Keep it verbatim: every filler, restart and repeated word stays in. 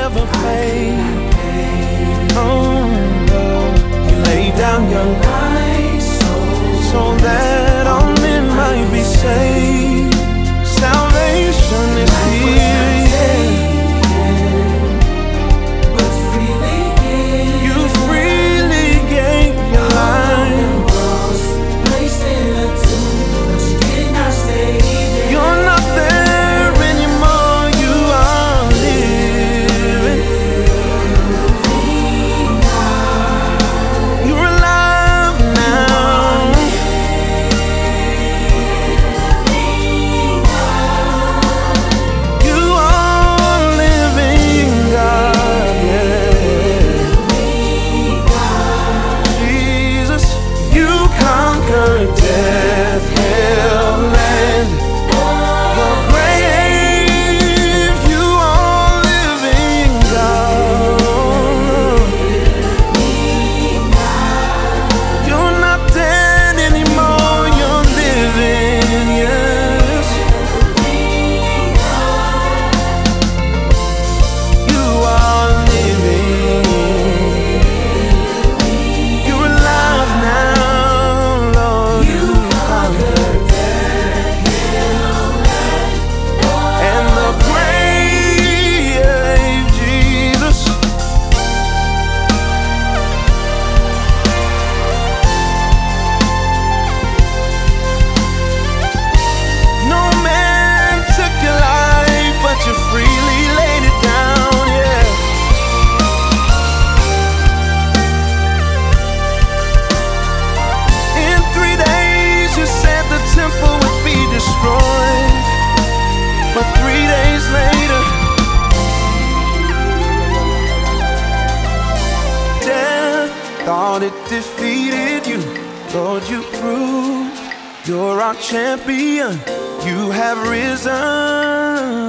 never paid. Oh, Lord, you laid down your life so that all men might be saved. Salvation is here, yeah. You freely gave your life. You're not there anymore, you are living. You're alive now. You are living God, yeah. Jesus, you conquered death, hell, and the grave. You are living God. You're not dead anymore, you're living, yes. You are living. You're alive now, Lord. You conquered death, and the grave, Jesus. No man took your life, but you freely laid it down, yeah. In three days you said the temple would be destroyed, but three days later death thought it defeated you. Lord, you proved you're our champion. You have risen.